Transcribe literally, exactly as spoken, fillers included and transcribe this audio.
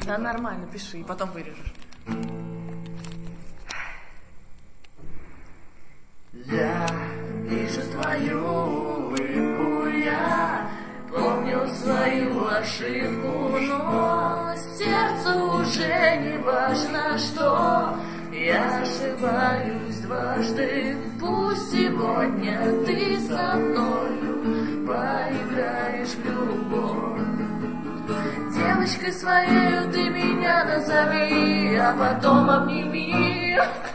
Да нормально, пиши, и потом вырежешь. Я вижу твою улыбку, я помню свою ошибку, но сердцу уже не важно, что я ошибаюсь дважды. Пусть сегодня ты со мною поиграешь в любовь. Девочкой своей ты меня назови, а потом обними.